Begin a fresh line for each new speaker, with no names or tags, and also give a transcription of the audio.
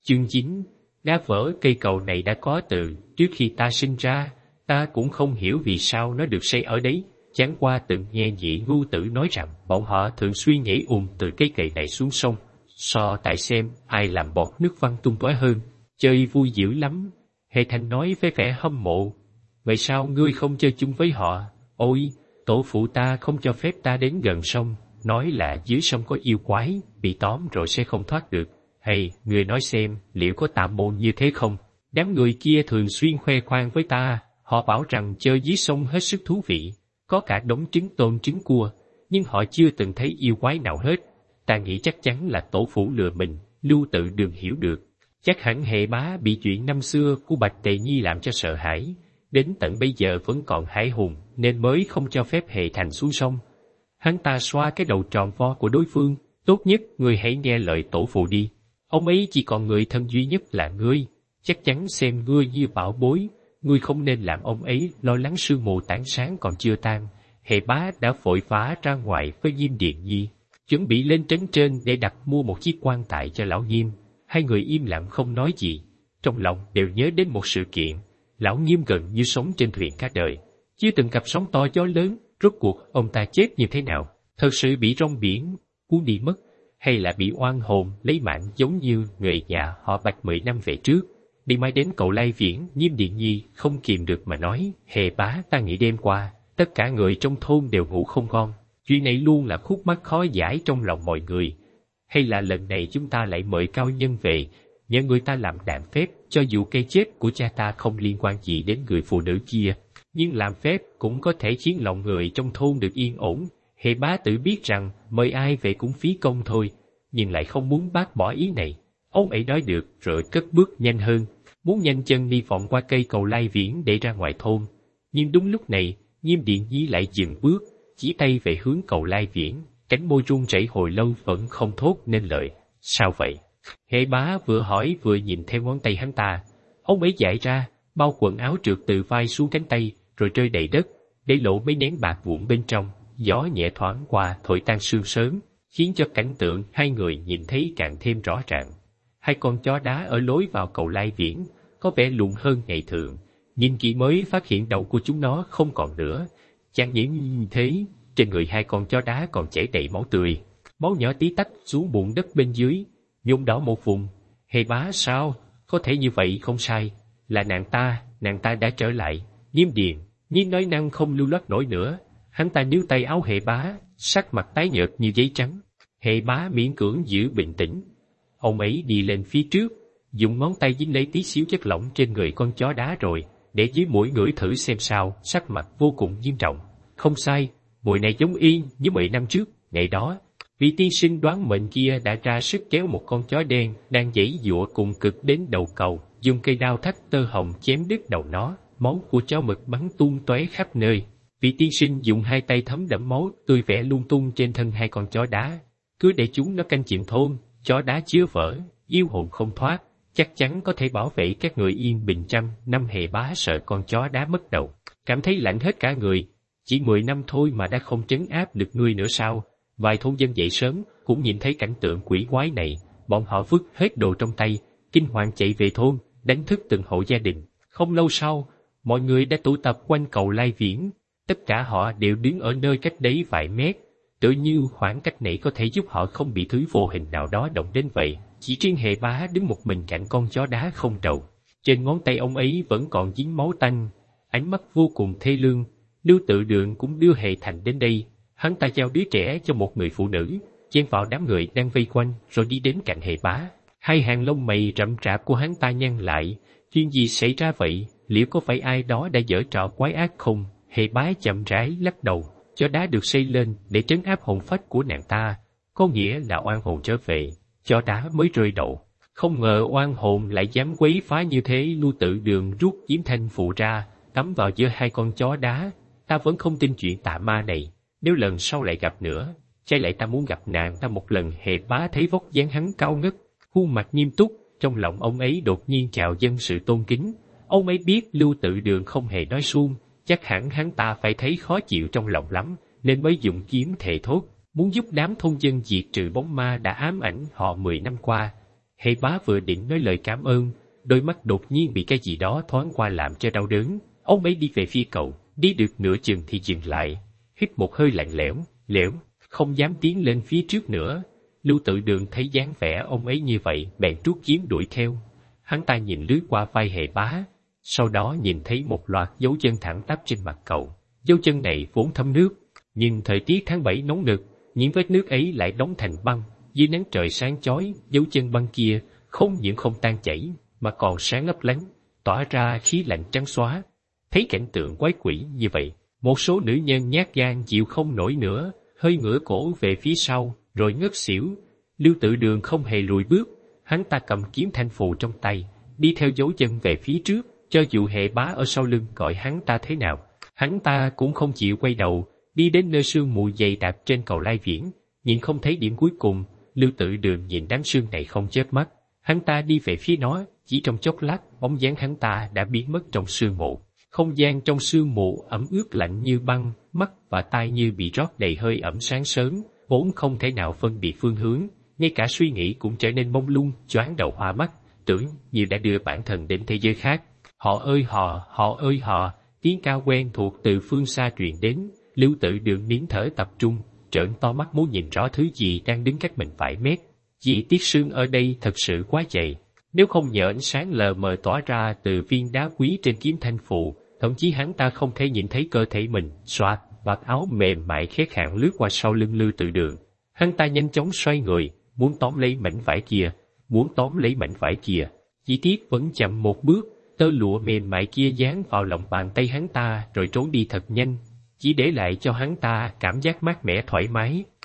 Chương 9. Đá vỡ cây cầu này đã có từ trước khi ta sinh ra, ta cũng không hiểu vì sao nó được xây ở đấy. Chẳng qua từng nghe Nhị Ngu Tử nói rằng bọn họ thường xuyên nhảy từ cây cày này xuống sông, so tại xem ai làm bọt nước văng tung tóe hơn. Chơi vui dữ lắm. Hệ Thành nói với vẻ hâm mộ. Vậy sao ngươi không chơi chung với họ? Ôi, tổ phụ ta không cho phép ta đến gần sông, nói là dưới sông có yêu quái, bị tóm rồi sẽ không thoát được. Hay, ngươi nói xem, liệu có tà môn như thế không? Đám người kia thường xuyên khoe khoang với ta, họ bảo rằng chơi dưới sông hết sức thú vị, có cả đống trứng tôm trứng cua, nhưng họ chưa từng thấy yêu quái nào hết. Ta nghĩ chắc chắn là tổ phụ lừa mình, Lưu Tự Đường hiểu được. Chắc hẳn Hệ Bá bị chuyện năm xưa của Bạch Tề Nhi làm cho sợ hãi, đến tận bây giờ vẫn còn hải hùng nên mới không cho phép Hệ Thành xuống sông. Hắn ta xoa cái đầu tròn vo của đối phương, tốt nhất ngươi hãy nghe lời tổ phụ đi. Ông ấy chỉ còn người thân duy nhất là ngươi, chắc chắn xem ngươi như bảo bối, ngươi không nên làm ông ấy lo lắng sương mù tảng sáng còn chưa tan. Hệ Bá đã vội vã ra ngoài với Diêm Điền Nhi, chuẩn bị lên trấn trên để đặt mua một chiếc quan tài cho lão Nghiêm. Hai người im lặng không nói gì, trong lòng đều nhớ đến một sự kiện. Lão Nghiêm gần như sống trên thuyền cả đời, chưa từng gặp sóng to gió lớn. Rốt cuộc ông ta chết như thế nào? Thật sự bị rong biển cuốn đi mất, hay là bị oan hồn lấy mạng giống như người nhà họ Bạch 10 năm về trước? Đi mãi đến cầu Lai Viễn, Diêm Điền Nhi không kìm được mà nói, Hệ Bá, ta nghĩ đêm qua tất cả người trong thôn đều ngủ không ngon. Chuyện này luôn là khúc mắc khó giải trong lòng mọi người. Hay là lần này chúng ta lại mời cao nhân về, nhờ người ta làm đạm phép, cho dù cây chết của cha ta không liên quan gì đến người phụ nữ kia, nhưng làm phép cũng có thể khiến lòng người trong thôn được yên ổn. Hệ Bá tự biết rằng mời ai về cũng phí công thôi, nhưng lại không muốn bác bỏ ý này. Ông ấy nói được rồi cất bước nhanh hơn, muốn nhanh chân đi vòng qua cây cầu Lai Viễn để ra ngoài thôn. Nhưng đúng lúc này, Diêm Điền Nhi lại dừng bước, chỉ tay về hướng cầu Lai Viễn, cánh môi run rẩy hồi lâu vẫn không thốt nên lời. Sao vậy? Hệ Bá vừa hỏi vừa nhìn theo ngón tay hắn ta. Ông ấy giải ra, bao quần áo trượt từ vai xuống cánh tay, rồi rơi đầy đất, để lộ mấy nén bạc vụn bên trong. Gió nhẹ thoảng qua thổi tan sương sớm, khiến cho cảnh tượng hai người nhìn thấy càng thêm rõ ràng. Hai con chó đá ở lối vào cầu Lai Viễn có vẻ lùn hơn ngày thường, nhìn kỹ mới phát hiện đầu của chúng nó không còn nữa. Chẳng những như thế, trên người hai con chó đá còn chảy đầy máu tươi, máu nhỏ tí tách xuống bùn đất bên dưới, nhuộm đỏ một vùng. Hệ Bá, sao có thể như vậy? Không sai, là nàng ta đã trở lại. Diêm Điền Nhi nói năng không lưu loát nổi nữa, hắn ta níu tay áo Hệ Bá, sắc mặt tái nhợt như giấy trắng. Hệ Bá miễn cưỡng giữ bình tĩnh. Ông ấy đi lên phía trước, dùng ngón tay dính lấy tí xíu chất lỏng trên người con chó đá rồi để dưới mũi ngửi thử xem sao. Sắc mặt vô cùng nghiêm trọng. Không sai, mùi này giống y như 10 năm trước. Ngày đó, vị tiên sinh đoán mệnh kia đã ra sức kéo một con chó đen đang giãy giụa cùng cực đến đầu cầu, dùng cây đao thắt tơ hồng chém đứt đầu nó. Máu của chó mực bắn tung tóe khắp nơi. Vị tiên sinh dùng hai tay thấm đẫm máu tươi vẽ lung tung trên thân hai con chó đá, cứ để chúng nó canh chịu thôn. Chó đá chứa vỡ, yêu hồn không thoát, chắc chắn có thể bảo vệ các người yên bình trăm năm. Hệ Bá sợ con chó đá mất đầu, cảm thấy lạnh hết cả người. Chỉ 10 năm thôi mà đã không trấn áp được ngươi nữa sao? Vài thôn dân dậy sớm cũng nhìn thấy cảnh tượng quỷ quái này, bọn họ vứt hết đồ trong tay, kinh hoàng chạy về thôn, đánh thức từng hộ gia đình. Không lâu sau, mọi người đã tụ tập quanh cầu Lai Viễn, tất cả họ đều đứng ở nơi cách đấy vài mét, tự như khoảng cách này có thể giúp họ không bị thứ vô hình nào đó động đến vậy. Chỉ riêng Hệ Bá đứng một mình cạnh con chó đá không đầu, trên ngón tay ông ấy vẫn còn dính máu tanh, ánh mắt vô cùng thê lương. Lưu Tự Đường cũng đưa Hệ Thành đến đây, hắn ta giao đứa trẻ cho một người phụ nữ, chen vào đám người đang vây quanh rồi đi đến cạnh Hệ Bá. Hai hàng lông mày rậm rạp của hắn ta nhăn lại, chuyện gì xảy ra vậy? Liệu có phải ai đó đã giở trò quái ác không? Hệ Bá chậm rãi lắc đầu. Chó đá được xây lên để trấn áp hồn phách của nàng ta, có nghĩa là oan hồn trở về, chó đá mới rơi đậu. Không ngờ oan hồn lại dám quấy phá như thế. Lưu Tự Đường rút kiếm thanh phụ ra, cắm vào giữa hai con chó đá. Ta vẫn không tin chuyện tà ma này, nếu lần sau lại gặp nữa, chay lại ta muốn gặp nàng ta một lần. Hệ Bá thấy vóc dáng hắn cao ngất, khuôn mặt nghiêm túc, trong lòng ông ấy đột nhiên trào dâng sự tôn kính. Ông ấy biết Lưu Tự Đường không hề nói suông, chắc hẳn hắn ta phải thấy khó chịu trong lòng lắm, nên mới dùng kiếm thề thốt, muốn giúp đám thôn dân diệt trừ bóng ma đã ám ảnh họ 10 năm qua. Hệ Bá vừa định nói lời cảm ơn, đôi mắt đột nhiên bị cái gì đó thoáng qua làm cho đau đớn. Ông ấy đi về phía cậu, đi được nửa chừng thì dừng lại, hít một hơi lạnh lẽo, không dám tiến lên phía trước nữa. Lưu Tự Đường thấy dáng vẻ ông ấy như vậy, bèn rút kiếm đuổi theo. Hắn ta nhìn lướt qua vai Hệ Bá, sau đó nhìn thấy một loạt dấu chân thẳng tắp trên mặt cậu. Dấu chân này vốn thấm nước, nhưng thời tiết tháng 7 nóng nực, những vết nước ấy lại đóng thành băng. Dưới nắng trời sáng chói, dấu chân băng kia không những không tan chảy, mà còn sáng lấp lánh, tỏa ra khí lạnh trắng xóa. Thấy cảnh tượng quái quỷ như vậy, một số nữ nhân nhát gan chịu không nổi nữa, hơi ngửa cổ về phía sau, rồi ngất xỉu. Lưu Tự Đường không hề lùi bước, hắn ta cầm kiếm thanh phù trong tay, đi theo dấu chân về phía trước, cho dù Hệ Bá ở sau lưng gọi hắn ta thế nào, hắn ta cũng không chịu quay đầu, đi đến nơi sương mù dày đặc trên cầu Lai Viễn, nhìn không thấy điểm cuối cùng. Lưu Tự Đường nhìn đám sương này không chớp mắt, hắn ta đi về phía nó, chỉ trong chốc lát, bóng dáng hắn ta đã biến mất trong sương mù. Không gian trong sương mù ẩm ướt lạnh như băng, mắt và tai như bị rót đầy hơi ẩm sáng sớm, vốn không thể nào phân biệt phương hướng, ngay cả suy nghĩ cũng trở nên mông lung, choáng đầu hoa mắt, tưởng như đã đưa bản thân đến thế giới khác. Họ ơi họ, tiếng ca quen thuộc từ phương xa truyền đến. Lưu Tự Đường nín thở tập trung, trợn to mắt muốn nhìn rõ thứ gì đang đứng cách mình vài mét. Vì tiết sương ở đây thật sự quá dày, nếu không nhờ ánh sáng lờ mờ tỏa ra từ viên đá quý trên kiếm thanh phù, thậm chí hắn ta không thể nhìn thấy cơ thể mình. Xoạt, vạt áo mềm mại khét khạng lướt qua sau lưng Lưu Tự Đường. Hắn ta nhanh chóng xoay người, muốn tóm lấy mảnh vải kia, chỉ tiếc vẫn chậm một bước. Tơ lụa mềm mại kia dán vào lòng bàn tay hắn ta rồi trốn đi thật nhanh, chỉ để lại cho hắn ta cảm giác mát mẻ thoải mái.